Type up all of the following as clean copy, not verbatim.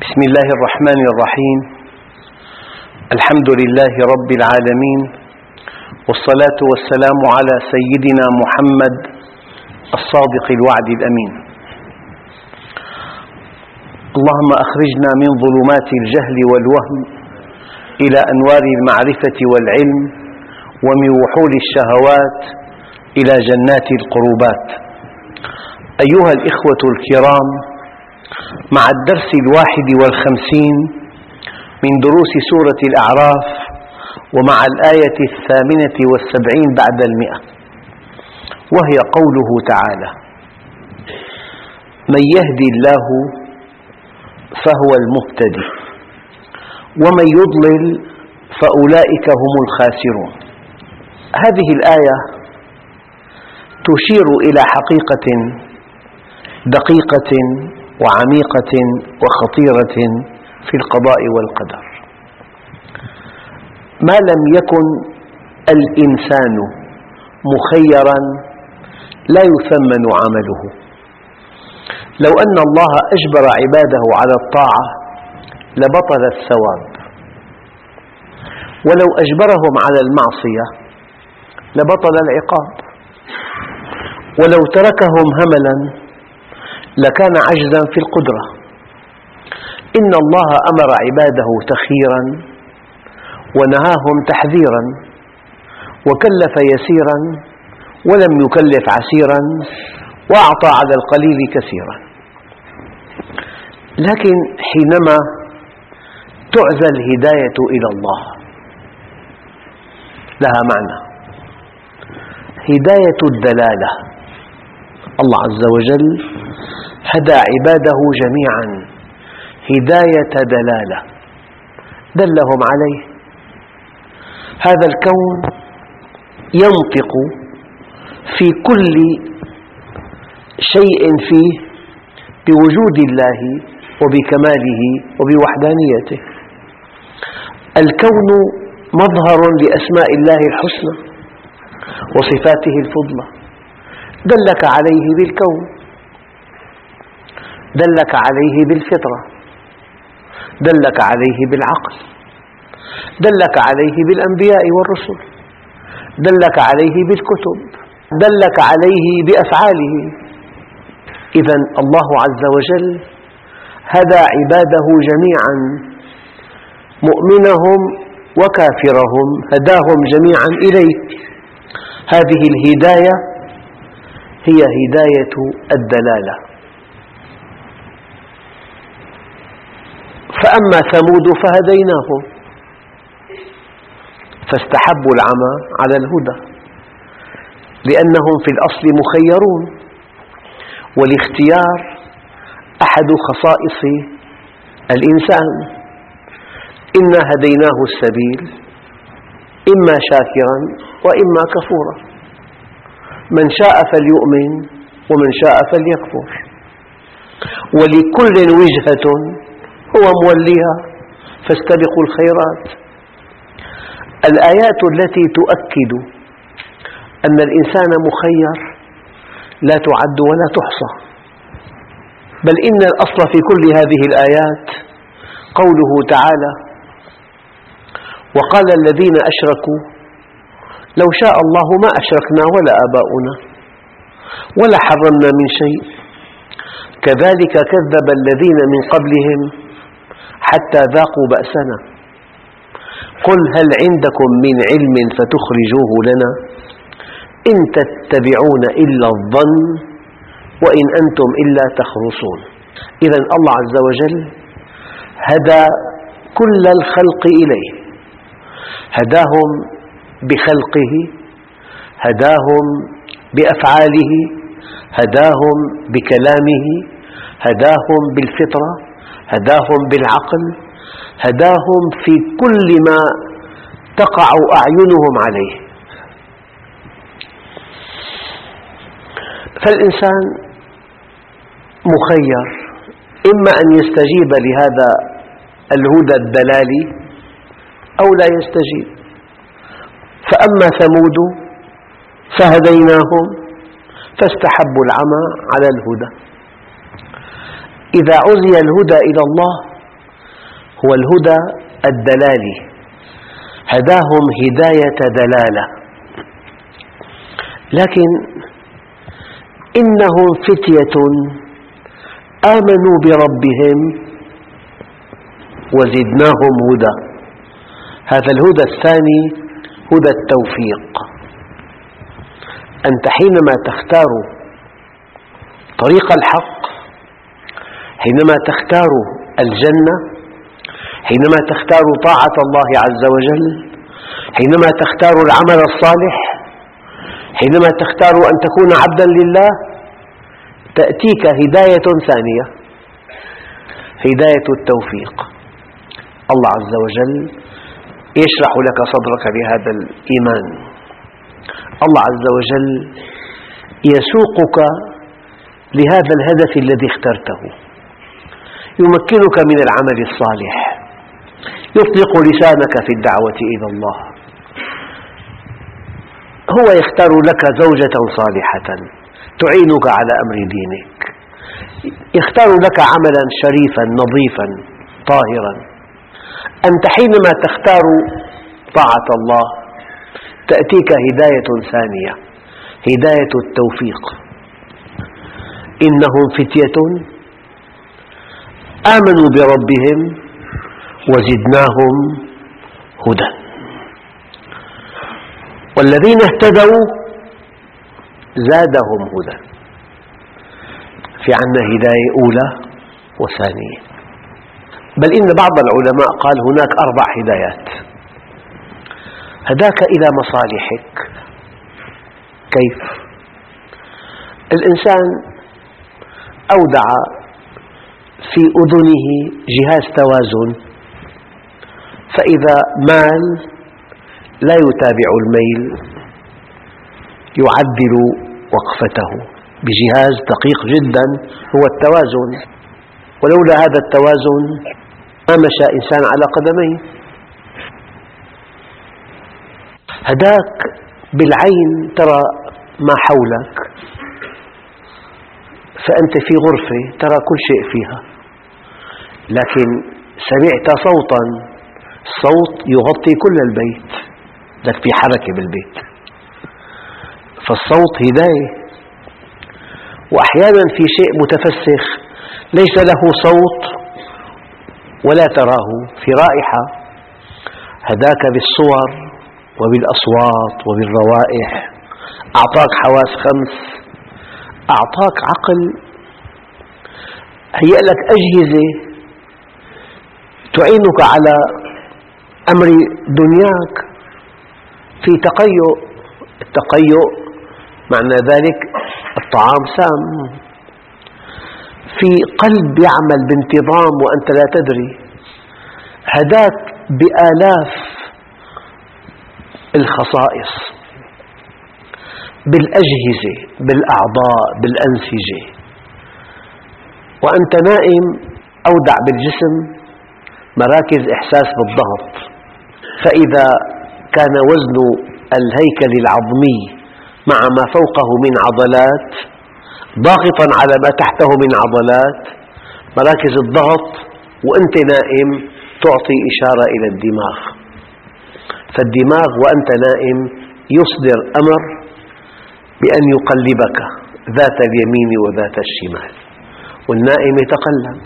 بسم الله الرحمن الرحيم. الحمد لله رب العالمين، والصلاة والسلام على سيدنا محمد الصادق الوعد الأمين. اللهم أخرجنا من ظلمات الجهل والوهم إلى أنوار المعرفة والعلم، ومن وحول الشهوات إلى جنات القربات. أيها الإخوة الكرام، مع الدرس 51 من دروس سورة الأعراف، ومع الآية 78 بعد 100، وهي قوله تعالى: من يهدي الله فهو المهتدي، ومن يضلل فأولئك هم الخاسرون. هذه الآية تشير إلى حقيقة دقيقة وعميقة وخطيرة في القضاء والقدر. ما لم يكن الإنسان مخيراً لا يثمن عمله. لو أن الله أجبر عباده على الطاعة لبطل الثواب، ولو أجبرهم على المعصية لبطل العقاب، ولو تركهم هملاً لكان عجزاً في القدرة. إن الله أمر عباده تخييراً ونهاهم تحذيراً، وكلف يسيراً ولم يكلف عسيراً، وأعطى على القليل كثيراً. لكن حينما تعزى الهداية إلى الله لها معنى، هداية الدلالة. الله عز وجل هدى عباده جميعاً هداية دلالة، دلهم عليه. هذا الكون ينطق في كل شيء فيه بوجود الله وبكماله وبوحدانيته. الكون مظهر لأسماء الله الحسنى وصفاته الفضلى، دلك عليه بالكون، دلك عليه بالفطرة، دلك عليه بالعقل، دلك عليه بالأنبياء والرسل، دلك عليه بالكتب، دلك عليه بأفعاله. إذن الله عز وجل هدى عباده جميعاً، مؤمنهم وكافرهم هداهم جميعاً إليه. هذه الهداية هي هداية الدلالة. فأما ثمود فهديناهم فاستحبوا العمى على الهدى، لأنهم في الأصل مخيرون، والاختيار أحد خصائص الإنسان. إنا هديناه السبيل إما شاكراً وإما كفوراً، من شاء فليؤمن ومن شاء فليكفر، ولكل وجهة هو موليها فاستبقوا الخيرات. الآيات التي تؤكد أن الإنسان مخير لا تعد ولا تحصى، بل إن الأصل في كل هذه الآيات قوله تعالى: وقال الذين أشركوا لو شاء الله ما أشركنا ولا آباؤنا ولا حرمنا من شيء كذلك كذب الذين من قبلهم حتى ذاقوا بأسنا قل هل عندكم من علم فتخرجوه لنا إن تتبعون إلا الظن وإن أنتم إلا تخرصون. إذن الله عز وجل هدى كل الخلق إليه، هداهم بخلقه، هداهم بأفعاله، هداهم بكلامه، هداهم بالفطرة، هداهم بالعقل، هداهم في كل ما تقع أعينهم عليه. فالإنسان مخير، إما أن يستجيب لهذا الهدى الدلالي أو لا يستجيب. فأما ثمود فهديناهم فاستحبوا العمى على الهدى. إذا عزي الهدى إلى الله هو الهدى الدلالي، هداهم هداية دلالة. لكن إنهم فتية آمنوا بربهم وزدناهم هدى. هذا الهدى الثاني هدى التوفيق. أنت حينما تختار طريق الحق، حينما تختار الجنة، حينما تختار طاعة الله عز وجل، حينما تختار العمل الصالح، حينما تختار أن تكون عبدا لله، تأتيك هداية ثانية، هداية التوفيق. الله عز وجل يشرح لك صدرك بهذا الإيمان. الله عز وجل يسوقك لهذا الهدف الذي اخترته، يمكنك من العمل الصالح، يطلق لسانك في الدعوة إلى الله. هو يختار لك زوجة صالحة تعينك على أمر دينك، يختار لك عملا شريفا نظيفا طاهرا. أنت حينما تختار طاعة الله تأتيك هداية ثانية، هداية التوفيق. إنهم فتية آمنوا بربهم وزدناهم هدى. والذين اهتدوا زادهم هدى. في عنا هداية أولى وثانية، بل إن بعض العلماء قال هناك 4 هدايات. هداك إلى مصالحك. كيف؟ الإنسان أودع في أذنه جهاز توازن، فإذا مال لا يتابع الميل، يعدل وقفته بجهاز دقيق جدا هو التوازن. ولولا هذا التوازن ما مشى إنسان على قدميه. هداك بالعين ترى ما حولك، فأنت في غرفة ترى كل شيء فيها، لكن سمعت صوتا، الصوت يغطي كل البيت، لك في حركة بالبيت، فالصوت هداية. وأحيانا في شيء متفسخ ليس له صوت ولا تراه، في رائحة، هداك بالصور وبالأصوات وبالروائح، أعطاك حواس 5، أعطاك عقل، هيأ لك أجهزة تعينك على أمر دنياك. في تقيؤ، التقيؤ معنى ذلك الطعام سام، في قلب يعمل بانتظام وأنت لا تدري. هداك بآلاف الخصائص، بالأجهزة، بالأعضاء، بالأنسجة، وأنت نائم أودع بالجسم مراكز إحساس بالضغط. فإذا كان وزن الهيكل العظمي مع ما فوقه من عضلات ضاغطا على ما تحته من عضلات، مراكز الضغط وأنت نائم تعطي إشارة إلى الدماغ، فالدماغ وأنت نائم يصدر أمر بأن يقلبك ذات اليمين وذات الشمال، والنائم يتقلب.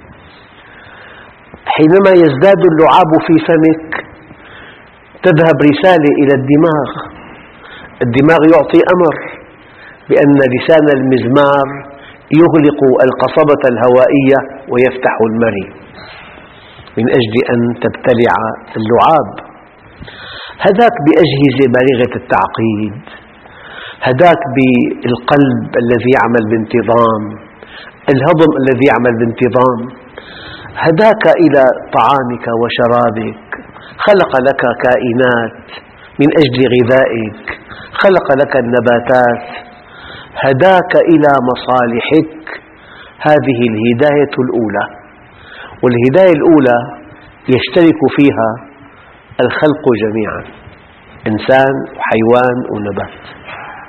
حينما يزداد اللعاب في فمك تذهب رسالة إلى الدماغ، الدماغ يعطي أمر بأن لسان المزمار يغلق القصبة الهوائية ويفتح المري من أجل أن تبتلع اللعاب. هداك بأجهزة بالغة التعقيد، هداك بالقلب الذي يعمل بانتظام، الهضم الذي يعمل بانتظام، هداك إلى طعامك وشرابك، خلق لك كائنات من أجل غذائك، خلق لك النباتات، هداك إلى مصالحك. هذه الهداية الأولى، والهداية الأولى يشترك فيها الخلق جميعا، إنسان وحيوان ونبات.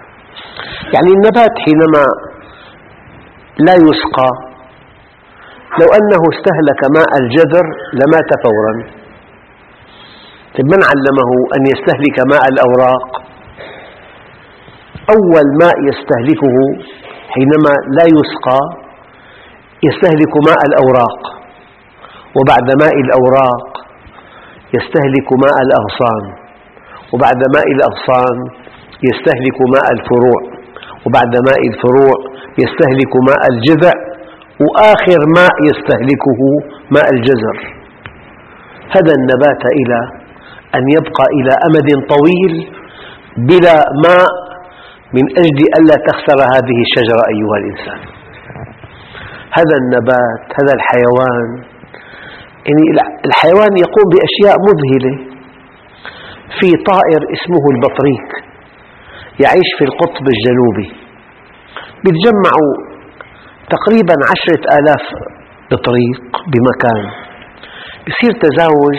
يعني النبات حينما لا يسقى لو أنه استهلك ماء الجذر لمات فورا. من علمه أن يستهلك ماء الأوراق؟ أول ماء يستهلكه حينما لا يسقى يستهلك ماء الأوراق، وبعد ماء الأوراق يستهلك ماء الأغصان، وبعد ماء الأغصان يستهلك ماء الفروع، وبعد ماء الفروع يستهلك ماء الجذع، وآخر ماء يستهلكه ماء الجزر. هدى النبات إلى أن يبقى إلى أمد طويل بلا ماء من أجل ألا تخسر هذه الشجرة أيها الإنسان. هذا النبات، هذا الحيوان، يعني الحيوان يقوم بأشياء مذهلة. في طائر اسمه البطريق يعيش في القطب الجنوبي، يتجمعوا تقريبا 10,000 بطريق بمكان، يصير تزاوج،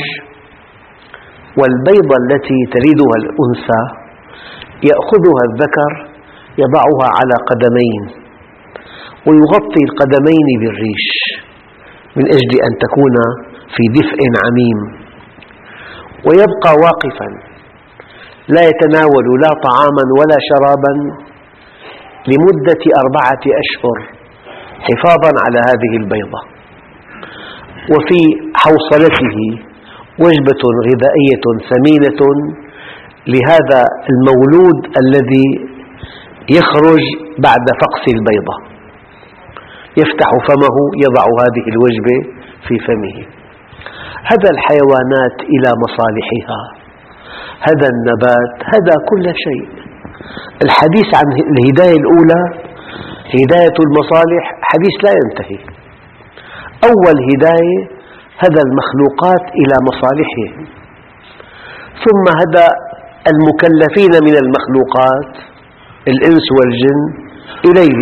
والبيضة التي تلدها الأنثى يأخذها الذكر يضعها على قدمين ويغطي القدمين بالريش من أجل أن تكون في دفء عميم، ويبقى واقفا لا يتناول لا طعاما ولا شرابا لمدة 4 أشهر حفاظا على هذه البيضة. وفي حوصلته وجبة غذائية ثمينة لهذا المولود الذي يخرج بعد فقس البيضة، يفتح فمه يضع هذه الوجبة في فمه. هدى الحيوانات إلى مصالحها، هدى النبات، هدى كل شيء. الحديث عن الهداية الأولى هداية المصالح حديث لا ينتهي. أول هداية هدى المخلوقات إلى مصالحهم، ثم هدى المكلفين من المخلوقات الإنس والجن إليه.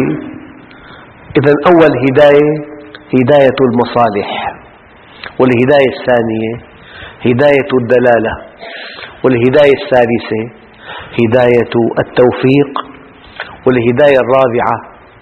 إذن أول هداية هداية المصالح، والهداية الثانية هداية الدلالة، والهداية الثالثة هداية التوفيق، والهداية الرابعة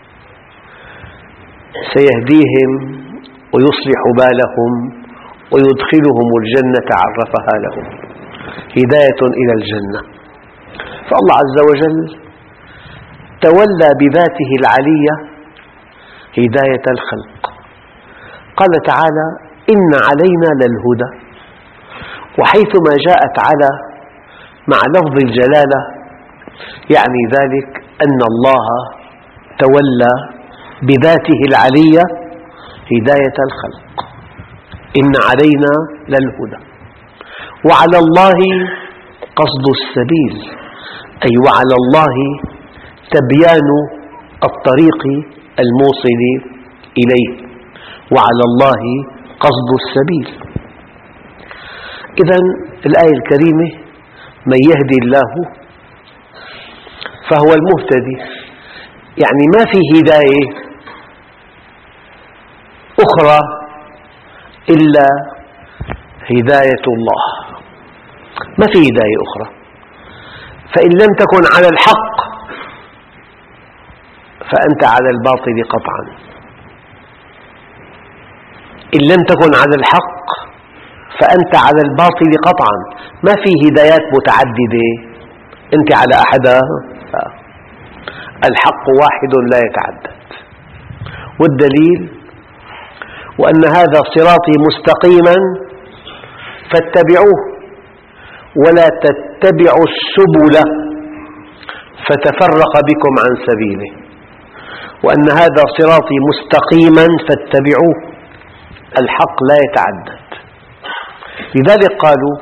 سيهديهم ويصلح بالهم ويدخلهم الجنة عرفها لهم، هداية إلى الجنة. فالله عز وجل تولى بذاته العلية هداية الخلق. قال تعالى: إن علينا للهدى. وحيثما جاءت على مع لفظ الجلالة يعني ذلك أن الله تولى بذاته العلية هداية الخلق. إن علينا للهدى، وعلى الله قصد السبيل، أي وعلى الله تبيان الطريق الموصل إليه، وعلى الله قصد السبيل. إذن الآية الكريمة: من يهدي الله فهو المهتدي، يعني ما في هداية أخرى إلا هداية الله، ما في هداية أخرى. فإن لم تكن على الحق فأنت على الباطل قطعا. إن لم تكن على الحق فأنت على الباطل قطعا. ما في هدايات متعددة أنت على أحدها، الحق واحد لا يتعدد. والدليل: وأن هذا صراطي مستقيما فاتبعوه ولا تتبعوا السبل فتفرق بكم عن سبيله. وأن هذا صراطي مستقيما فاتبعوه، الحق لا يتعدد. لذلك قالوا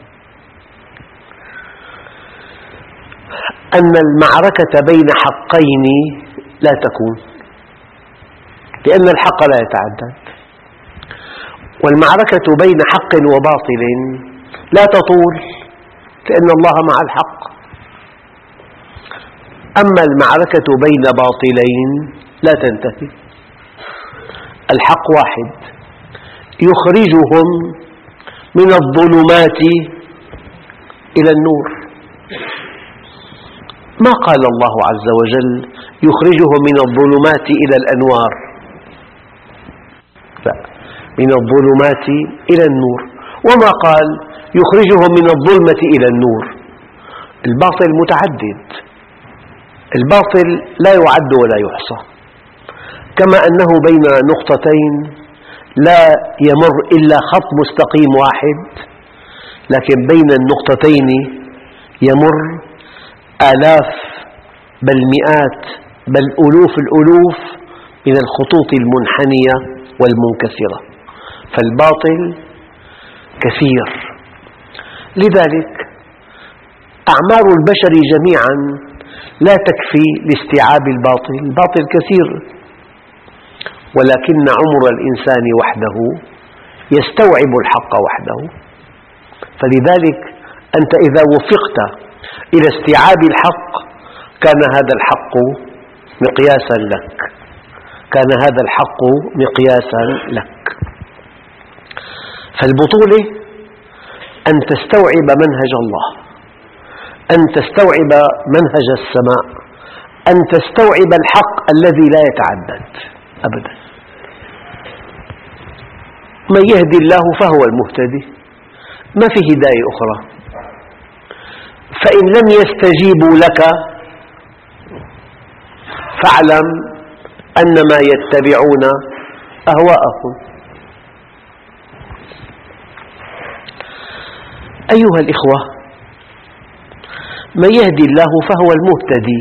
أن المعركة بين حقين لا تكون، لأن الحق لا يتعدد، والمعركة بين حق وباطل لا تطول، لأن الله مع الحق. أما المعركة بين باطلين لا تنتهي. الحق واحد يخرجهم من الظلمات إلى النور. ما قال الله عز وجل يخرجهم من الظلمات إلى الأنوار، لا، من الظلمات إلى النور، وما قال يخرجهم من الظلمة إلى النور. الباطل متعدد، الباطل لا يعد ولا يحصى، كما أنه بين نقطتين لا يمر إلا خط مستقيم واحد، لكن بين النقطتين يمر آلاف بل مئات بل ألوف الألوف من الخطوط المنحنية والمنكسرة، فالباطل كثير. لذلك أعمار البشر جميعا لا تكفي لاستيعاب الباطل، الباطل كثير، ولكن عمر الإنسان وحده يستوعب الحق وحده. فلذلك أنت إذا وفقت إلى استيعاب الحق كان هذا الحق مقياسا لك، كان هذا الحق مقياسا لك. فالبطولة أن تستوعب منهج الله، أن تستوعب منهج السماء، أن تستوعب الحق الذي لا يتعدد أبدا. من يهدي الله فهو المهتدي، ما في هداية أخرى. فإن لم يستجيبوا لك فاعلم أنما يتبعون أهواءهم. أيها الإخوة، من يهدي الله فهو المهتدي،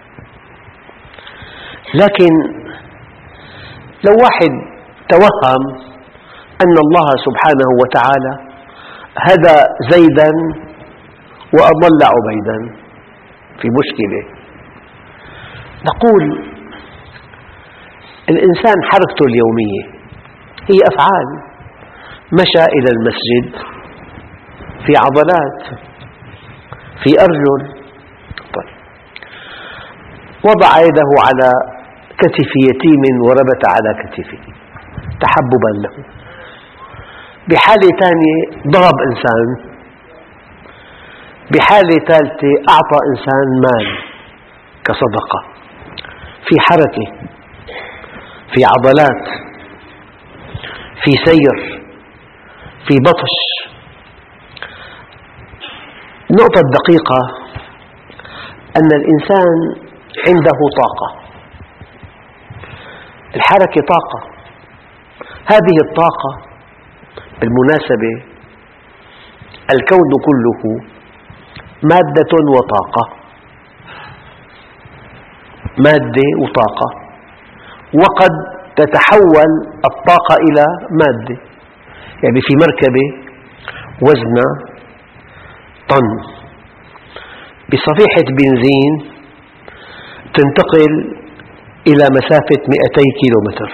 لكن لو واحد توهم أن الله سبحانه وتعالى هدى زيداً وأضل عبيداً في مشكلة. نقول الإنسان حركته اليومية هي أفعال، مشى إلى المسجد في عضلات، في أرجل، وضع يده على كتف يتيم وربت على كتفه تحببا له. بحالة ثانية ضرب إنسان، بحالة ثالثة أعطى إنسان مال كصدقة. في حركة، في عضلات، في سير، في بطش. النقطة الدقيقة أن الإنسان عنده طاقة، الحركة طاقة. هذه الطاقة بالمناسبة الكون كله مادة وطاقة، مادة وطاقة، وقد تتحول الطاقة إلى مادة. يعني في مركبة وزنها طن بصفيحة بنزين تنتقل إلى مسافة 200 كيلومتر.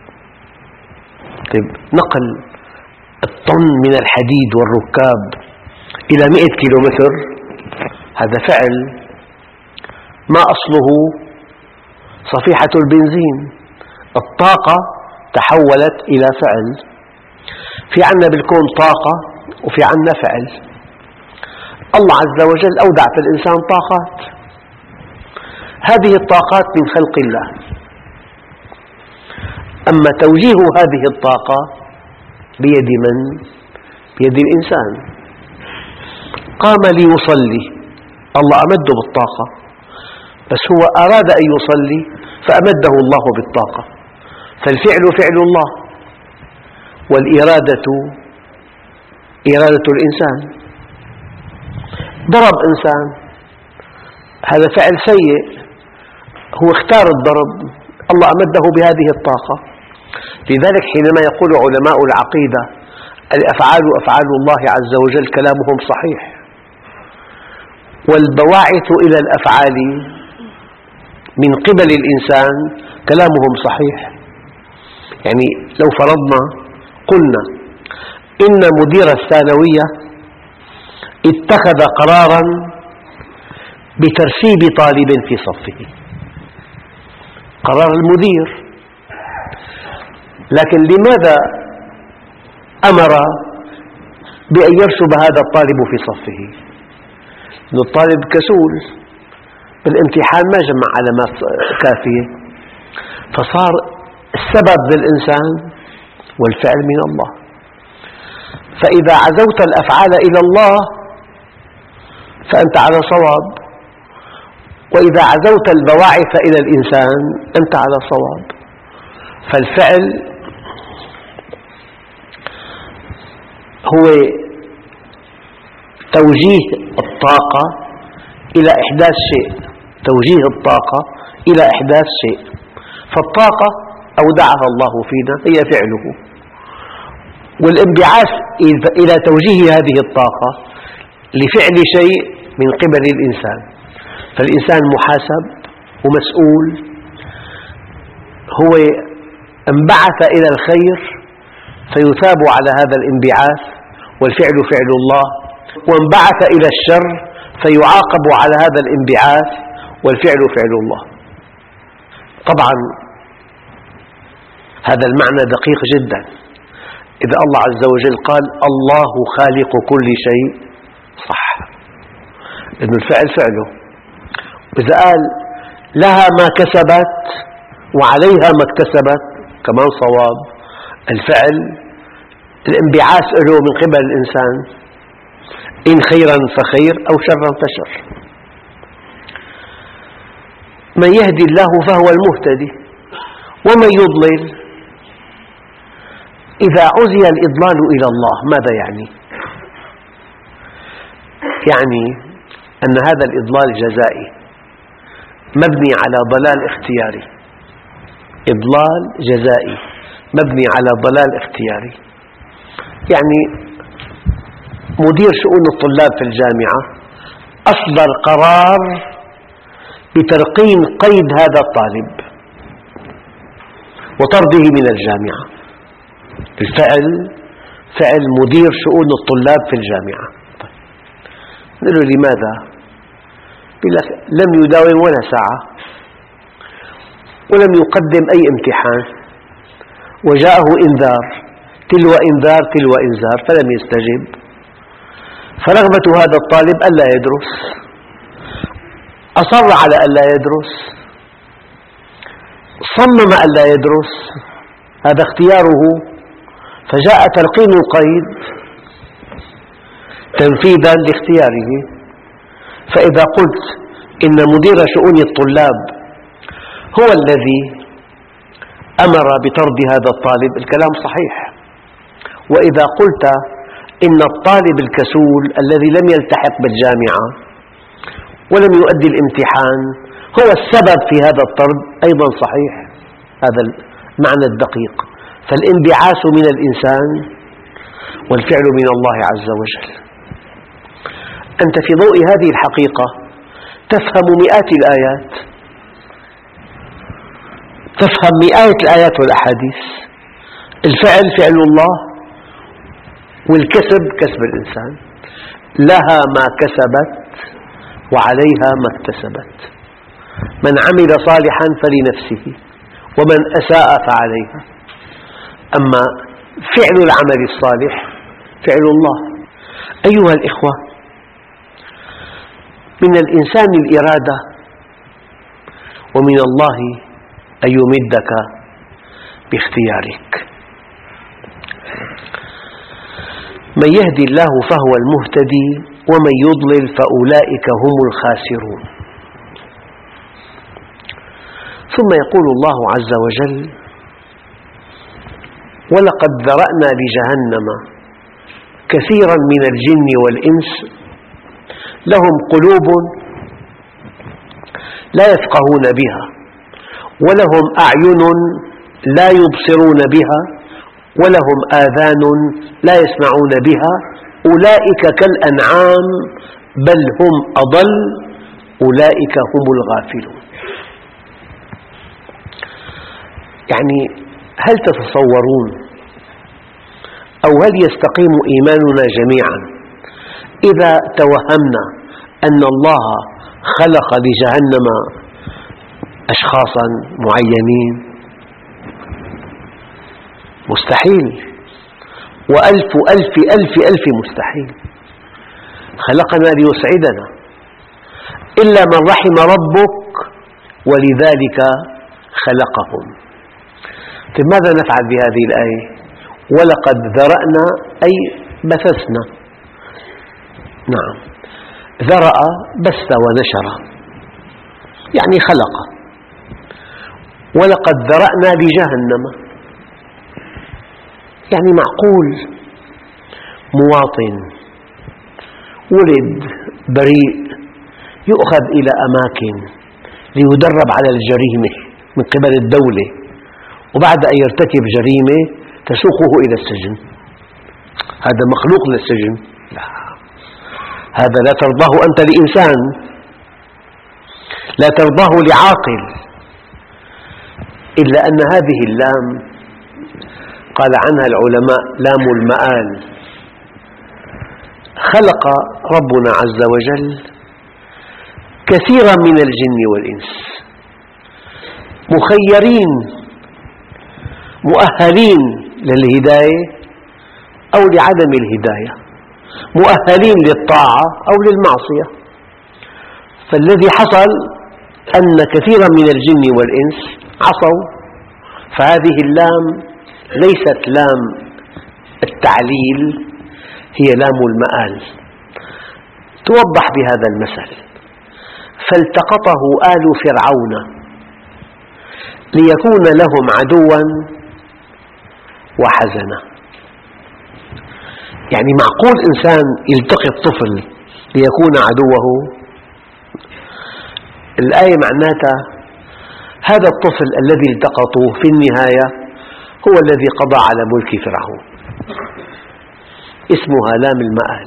نقل الطن من الحديد والركاب إلى 100 كيلومتر هذا فعل ما أصله صفيحة البنزين، الطاقة تحولت إلى فعل. في عنا بالكون طاقة وفي عنا فعل. الله عز وجل أودع في الإنسان طاقات، هذه الطاقات من خلق الله، أما توجيه هذه الطاقة بيد من؟ بيد الإنسان. قام ليصلي، الله أمده بالطاقة، بس هو أراد أن يصلي فأمده الله بالطاقة. فالفعل فعل الله، والإرادة إرادة الإنسان. ضرب إنسان، هذا فعل سيء، هو اختار الضرب، الله أمده بهذه الطاقة. لذلك حينما يقول علماء العقيدة الأفعال أفعال الله عز وجل كلامهم صحيح، والبواعث إلى الأفعال من قبل الإنسان كلامهم صحيح. يعني لو فرضنا قلنا إن مدير الثانوية اتخذ قراراً بترسيب طالب في صفه، قرار المدير، لكن لماذا أمر بأن يرسب هذا الطالب في صفه؟ لأن الطالب كسول، بالامتحان ما جمع علامات كافية، فصار السبب للإنسان والفعل من الله. فإذا عزوت الأفعال إلى الله فأنت على صواب، وإذا عزوت البواعث إلى الإنسان أنت على صواب. فالفعل هو توجيه الطاقة إلى إحداث شيء، توجيه الطاقة إلى إحداث شيء. فالطاقة أودعها الله فينا هي فعله، والانبعاث إلى توجيه هذه الطاقة لفعل شيء من قبل الإنسان. فالإنسان محاسب ومسؤول، هو انبعث إلى الخير فيثاب على هذا الانبعاث والفعل فعل الله، وانبعث إلى الشر فيعاقب على هذا الانبعاث والفعل فعل الله. طبعا هذا المعنى دقيق جدا. إذا الله عز وجل قال الله خالق كل شيء صح، لأن الفعل فعله. وإذا قال لها ما كسبت وعليها ما اكتسبت كمان صواب. الفعل الانبعاث له من قبل الإنسان، إن خيرا فخير أو شرا فشر. من يهدي الله فهو المهتدي، ومن يضلل. إذا عزي الإضلال إلى الله ماذا يعني؟ يعني أن هذا الإضلال جزائي مبني على ضلال اختياري. إضلال جزائي مبني على ضلال اختياري. يعني مدير شؤون الطلاب في الجامعة أصدر قرار بترقيم قيد هذا الطالب وطرده من الجامعة. الفعل فعل مدير شؤون الطلاب في الجامعة. نقول له لماذا؟ يقول لك لم يداوم ولا ساعة ولم يقدم أي امتحان وجاءه إنذار تلو إنذار تلو إنذار فلم يستجب. فرغبة هذا الطالب ألا يدرس، أصر على ألا يدرس، صمم ألا يدرس، هذا اختياره. فجاء ترقيم القيد تنفيذا لاختياره. فإذا قلت إن مدير شؤون الطلاب هو الذي أمر بطرد هذا الطالب الكلام صحيح. وإذا قلت إن الطالب الكسول الذي لم يلتحق بالجامعة ولم يؤدي الامتحان هو السبب في هذا الطرد أيضا صحيح. هذا المعنى الدقيق. فالانبعاث من الإنسان والفعل من الله عز وجل. أنت في ضوء هذه الحقيقة تفهم مئات الآيات، تفهم مئات الآيات والأحاديث. الفعل فعل الله والكسب كسب الإنسان. لها ما كسبت وعليها ما اكتسبت. من عمل صالحا فلنفسه ومن أساء فعليها. أما فعل العمل الصالح فعل الله. أيها الإخوة، من الإنسان الإرادة ومن الله أن يمدك باختيارك. من يهدي الله فهو المهتدي ومن يضلل فأولئك هم الخاسرون. ثم يقول الله عز وجل: ولقد ذرأنا لجهنم كثيرا من الجن والإنس لهم قلوب لا يفقهون بها ولهم أعين لا يبصرون بها ولهم آذان لا يسمعون بها أولئك كالأنعام بل هم أضل أولئك هم الغافلون. يعني هل تتصورون أو هل يستقيم إيماننا جميعا إذا توهمنا أن الله خلق لجهنم أشخاصا معينين؟ مستحيل، وألف ألف ألف ألف مستحيل. خلقنا ليسعدنا إلا من رحم ربك ولذلك خلقهم. طيب ماذا نفعل بهذه الآية؟ ولقد ذرأنا أي بثثنا. نعم، ذرأ بث ونشر يعني خلق. ولقد ذرأنا لجهنم يعني معقول مواطن ولد بريء يؤخذ إلى أماكن ليدرب على الجريمة من قبل الدولة، وبعد أن يرتكب جريمة تسوقه إلى السجن. هذا مخلوق للسجن؟ لا، هذا لا ترضاه أنت لإنسان، لا ترضاه لعاقل. إلا أن هذه اللام قال عنها العلماء لام المآل. خلق ربنا عز وجل كثيرا من الجن والإنس مخيرين مؤهلين للهداية أو لعدم الهداية، مؤهلين للطاعة أو للمعصية. فالذي حصل أن كثيرا من الجن والإنس عصوا، فهذه اللام ليست لام التعليل، هي لام المآل. توضح بهذا المثل: فالتقطه آل فرعون ليكون لهم عدوا وحزنا. يعني معقول إنسان يلتقط طفل ليكون عدوه؟ الآية معناتها هذا الطفل الذي التقطوه في النهاية هو الذي قضى على ملك فرعون. اسمها لام المآل.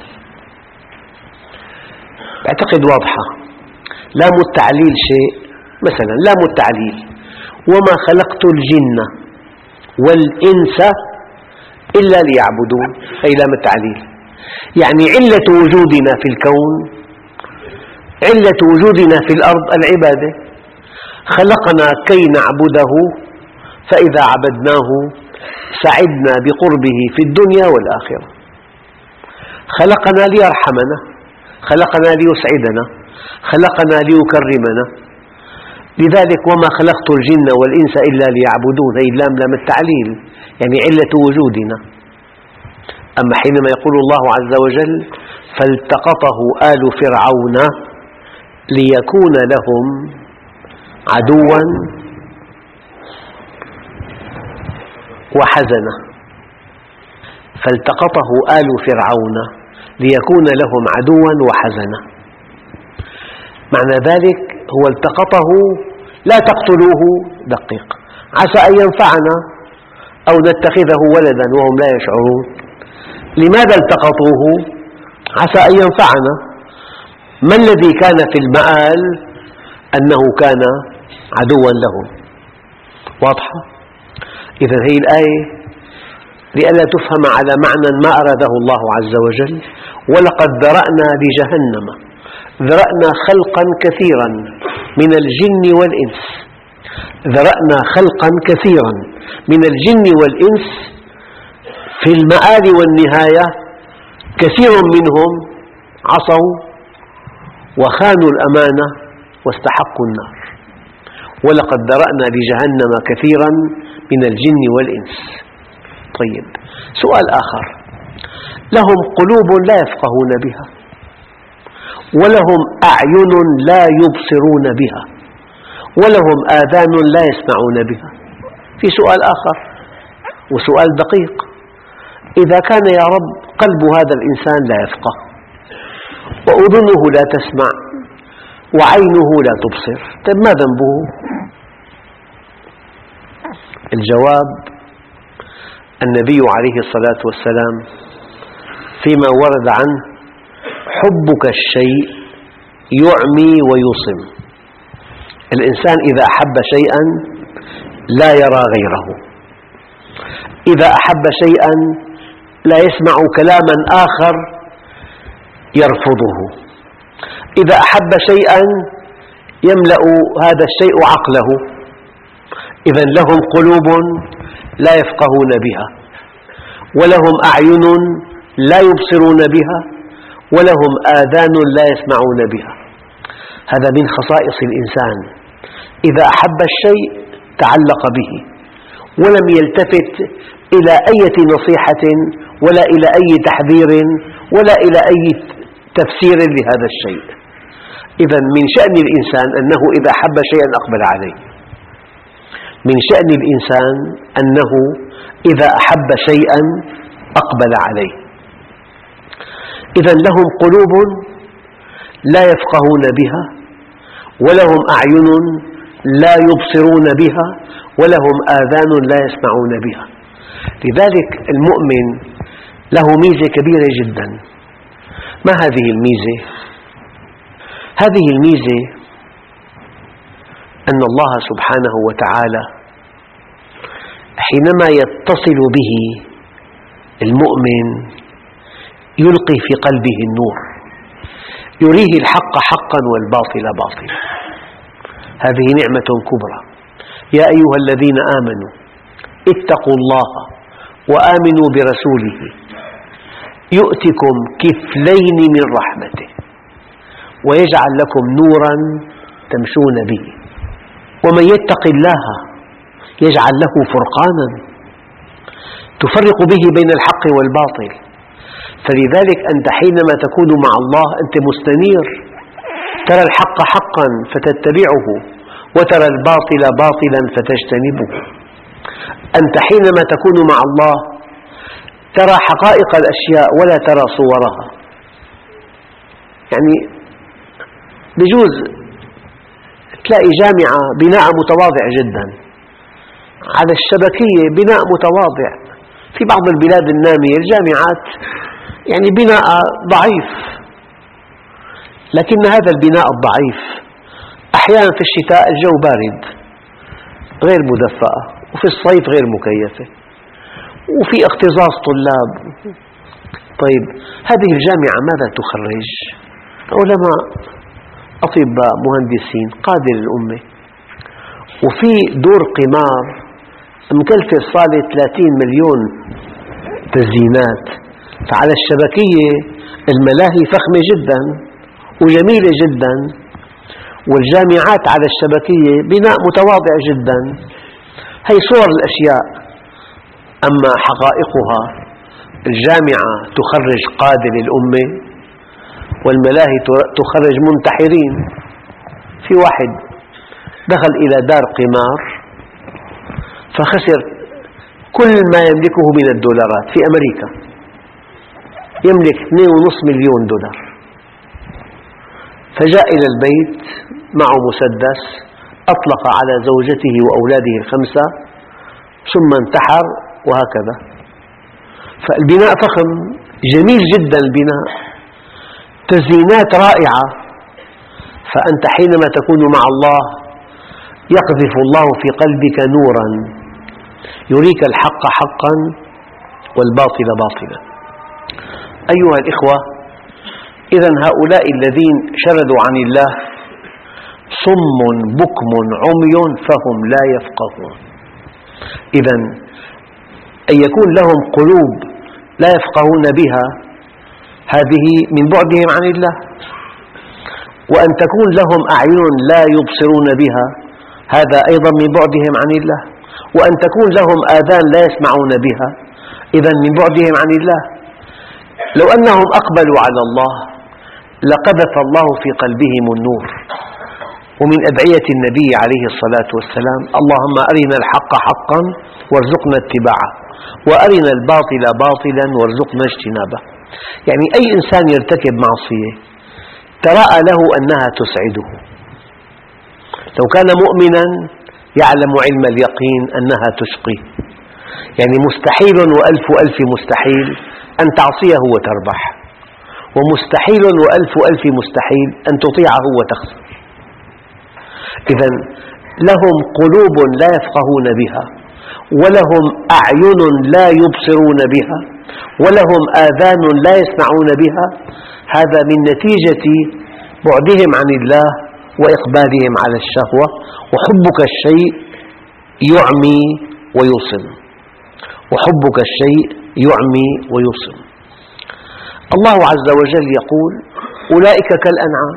أعتقد واضحة. لام التعليل شيء، مثلا لام التعليل: وما خلقت الجن والإنس إلا ليعبدون، أي لام التعليل. يعني علة وجودنا في الكون، علة وجودنا في الأرض العبادة. خلقنا كي نعبده، فإذا عبدناه سعدنا بقربه في الدنيا والآخرة. خلقنا ليرحمنا، خلقنا ليسعدنا، خلقنا ليكرمنا. لذلك وما خلقت الجن والإنس إلا ليعبدون، هي اللام لام التعليل، يعني علة وجودنا. أما حينما يقول الله عز وجل: فالتقطه آل فرعون ليكون لهم عدوا وحزنا. فالتقطه آل فرعون ليكون لهم عدوا وحزنا. معنى ذلك هو التقطه، لا تقتلوه، دقيق، عسى أن ينفعنا أو نتخذه ولدا وهم لا يشعرون. لماذا التقطوه؟ عسى أن ينفعنا. ما الذي كان في المآل؟ أنه كان عدوا لهم. واضحة؟ إذا هذه الآية لئلا تفهم على معنى ما أراده الله عز وجل: ولقد ذرأنا لجهنم. ذرأنا خلقا كثيرا من الجن والإنس. ذرأنا خلقا كثيرا من الجن والإنس في المآل والنهاية كثير منهم عصوا وخانوا الأمانة واستحقوا النار. ولقد ذرأنا لجهنم كثيرا من الجن والإنس. طيب، سؤال آخر: لهم قلوب لا يفقهون بها، ولهم أعين لا يبصرون بها، ولهم آذان لا يسمعون بها. في سؤال آخر وسؤال دقيق: إذا كان يا رب قلب هذا الإنسان لا يفقه، وأذنه لا تسمع، وعينه لا تبصر، طيب ما ذنبه؟ الجواب: النبي عليه الصلاة والسلام فيما ورد عنه: حبك الشيء يعمي ويصم. الإنسان إذا أحب شيئا لا يرى غيره، إذا أحب شيئا لا يسمع كلاما آخر يرفضه، إذا أحب شيئا يملأ هذا الشيء عقله. إذن لهم قلوب لا يفقهون بها، ولهم أعين لا يبصرون بها، ولهم آذان لا يسمعون بها. هذا من خصائص الإنسان: إذا أحب الشيء تعلق به ولم يلتفت إلى أي نصيحة ولا إلى أي تحذير ولا إلى أي تفسير لهذا الشيء. إذن من شأن الإنسان أنه إذا حب شيئا أقبل عليه، من شأن الإنسان أنه إذا أحب شيئا أقبل عليه. إذن لهم قلوب لا يفقهون بها، ولهم أعين لا يبصرون بها، ولهم آذان لا يسمعون بها. لذلك المؤمن له ميزة كبيرة جدا. ما هذه الميزة؟ هذه الميزة أن الله سبحانه وتعالى حينما يتصل به المؤمن يلقي في قلبه النور، يريه الحق حقا والباطل باطلا. هذه نعمة كبرى. يا أيها الذين آمنوا اتقوا الله وآمنوا برسوله يؤتكم كفلين من رحمته ويجعل لكم نورا تمشون به. ومن يتق الله يجعل له فرقانا تفرق به بين الحق والباطل. فلذلك أنت حينما تكون مع الله أنت مستنير، ترى الحق حقا فتتبعه، وترى الباطل باطلا فتجتنبه. أنت حينما تكون مع الله ترى حقائق الأشياء ولا ترى صورها. يعني بجوز تلاقي جامعة بناء متواضع جدا، على الشبكية بناء متواضع. في بعض البلاد النامية الجامعات يعني بناء ضعيف، لكن هذا البناء الضعيف أحيانا في الشتاء الجو بارد غير مدفأة، وفي الصيف غير مكيفة، وفي اكتظاظ طلاب. طيب هذه الجامعة ماذا تخرج؟ علماء، أطباء، مهندسين، قادة للأمة. وفي دور قمار مكلفة الصالة 30 مليون تزيينات. فعلى الشبكية الملاهي فخمة جدا وجميلة جدا، والجامعات على الشبكية بناء متواضع جدا. هي صور الأشياء. أما حقائقها الجامعة تخرج قادة للأمة، والملاهي تخرج منتحرين. في واحد دخل إلى دار قمار فخسر كل ما يملكه من الدولارات. في أمريكا يملك 2.5 مليون دولار، فجاء إلى البيت معه مسدس، أطلق على زوجته وأولاده 5 ثم انتحر، وهكذا. فالبناء فخم جميل جدا، البناء تزيينات رائعة. فأنت حينما تكون مع الله يقذف الله في قلبك نورا يريك الحق حقا والباطل باطلا. أيها الإخوة، إذن هؤلاء الذين شردوا عن الله صم بكم عمي فهم لا يفقهون. إذن أن يكون لهم قلوب لا يفقهون بها هذه من بعدهم عن الله، وأن تكون لهم أعين لا يبصرون بها هذا أيضا من بعدهم عن الله، وأن تكون لهم آذان لا يسمعون بها إذن من بعدهم عن الله. لو أنهم أقبلوا على الله لقذف الله في قلبهم النور. ومن أدعية النبي عليه الصلاة والسلام: اللهم أرنا الحق حقا وارزقنا اتباعه، وأرنا الباطل باطلا وارزقنا اجتنابه. يعني أي إنسان يرتكب معصية تراءى له أنها تسعده. لو كان مؤمنا يعلم علم اليقين أنها تشقيه. يعني مستحيل وألف ألف مستحيل أن تعصيه وتربح، ومستحيل وألف ألف مستحيل أن تطيعه وتخسر. إذن لهم قلوب لا يفقهون بها، ولهم أعين لا يبصرون بها، ولهم آذان لا يسمعون بها. هذا من نتيجة بعدهم عن الله وإقبالهم على الشهوة. وحبك الشيء يعمي ويصم، وحبك الشيء يعمي ويصم. الله عز وجل يقول: أولئك كالأنعام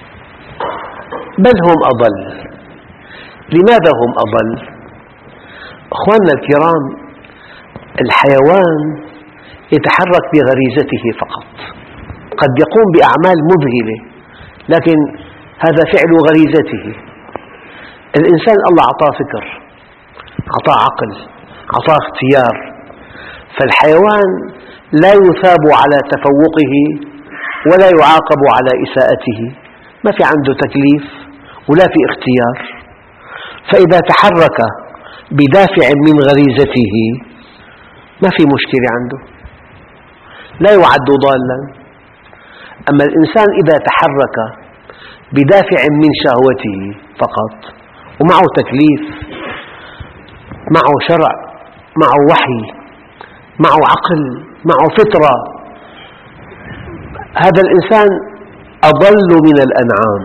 بل هم أضل. لماذا هم أضل؟ أخواننا الكرام، الحيوان يتحرك بغريزته فقط، قد يقوم بأعمال مذهلة لكن هذا فعل غريزته. الإنسان الله أعطاه فكر، أعطاه عقل، أعطاه اختيار، فالحيوان لا يثاب على تفوقه ولا يعاقب على إساءته، ما في عنده تكليف ولا في اختيار. فإذا تحرك بدافع من غريزته ما في مشكلة عنده، لا يعد ضالا. أما الإنسان إذا تحرك بدافع من شهوته فقط ومعه تكليف، معه شرع، معه وحي، معه عقل، معه فطرة، هذا الإنسان أضل من الأنعام.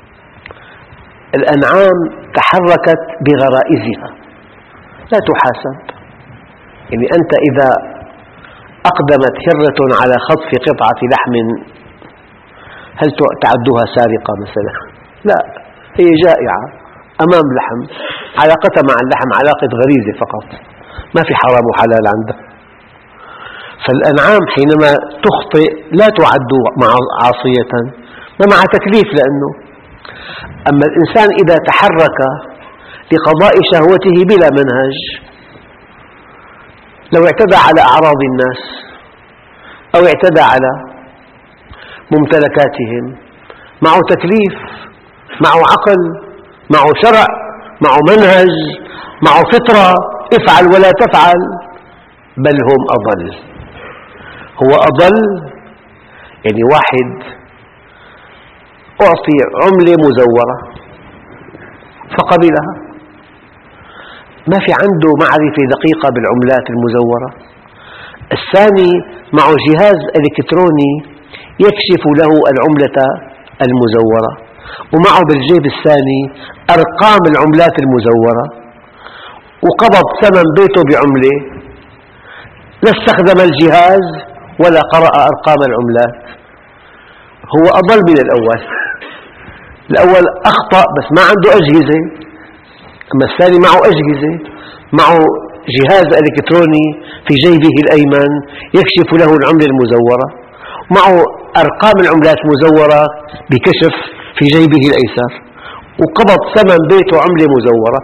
الأنعام تحركت بغرائزها لا تحاسب. يعني أنت إذا أقدمت هرة على خطف قطعة لحم هل تعدها سارقة مثلا؟ لا، هي جائعة أمام لحم، علاقتها مع اللحم علاقة غريزة فقط، ما في حرام وحلال عندها. فالأنعام حينما تخطئ لا تعد عاصية، ما مع تكليف لأنه. أما الإنسان إذا تحرك لقضاء شهوته بلا منهج، لو اعتدى على أعراض الناس أو اعتدى على ممتلكاتهم، معه تكليف، معه عقل، معه شرع، معه منهج، معه فطرة، افعل ولا تفعل، بل هم أضل. هو أضل يعني واحد أعطي عملة مزورة فقبلها، ما في عنده معرفة دقيقة بالعملات المزورة. الثاني معه جهاز إلكتروني يكشف له العملة المزورة، ومعه بالجيب الثاني أرقام العملات المزورة، وقبض ثمن بيته بعملة، لا استخدم الجهاز ولا قرأ أرقام العملات. هو أضل من الأول. الأول أخطأ بس ما عنده أجهزة، أما الثاني معه أجهزة، معه جهاز إلكتروني في جيبه الأيمن يكشف له العملة المزورة، معه أرقام العملات المزورة بكشف في جيبه الأيسر، وقبض ثمن بيته عملة مزورة.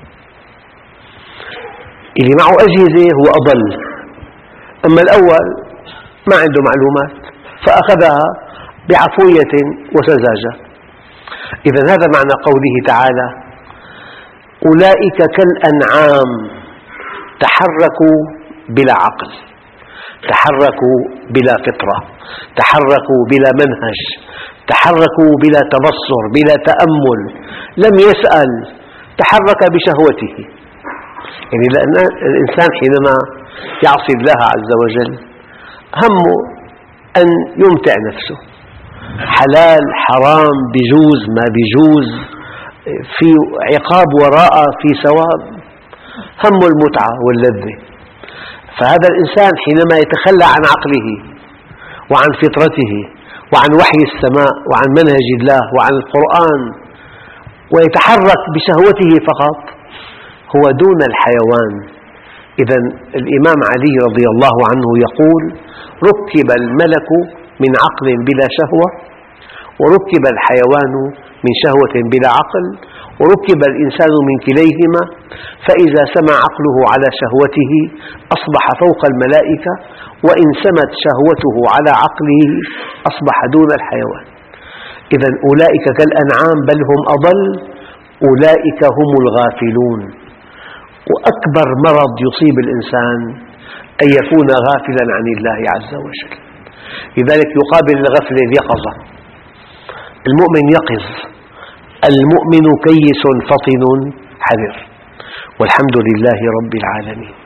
اللي معه أجهزة هو أضل، أما الأول ما عنده معلومات فأخذها بعفوية وسذاجة. إذن هذا معنى قوله تعالى: أولئك كالأنعام تحركوا بلا عقل، تحركوا بلا فطرة، تحركوا بلا منهج، تحركوا بلا تبصر، بلا تأمل، لم يسأل، تحرك بشهوته. يعني لأن الإنسان حينما يعصي الله عز وجل همه أن يمتع نفسه، حلال حرام، بيجوز ما بيجوز، في عقاب وراء في ثواب، همه المتعة واللذة. فهذا الإنسان حينما يتخلى عن عقله وعن فطرته وعن وحي السماء وعن منهج الله وعن القرآن ويتحرك بشهوته فقط هو دون الحيوان. إذن الإمام علي رضي الله عنه يقول: ركب الملك من عقل بلا شهوة، وركب الحيوان من شهوة بلا عقل، وركب الإنسان من كليهما، فإذا سمى عقله على شهوته أصبح فوق الملائكة، وإن سمت شهوته على عقله أصبح دون الحيوان. إذن أولئك كالأنعام بل هم أضل، أولئك هم الغافلون. وأكبر مرض يصيب الإنسان أن يكون غافلا عن الله عز وجل. لذلك يقابل الغفلة اليقظة. المؤمن يقظ، المؤمن كيس فطن حذر. والحمد لله رب العالمين.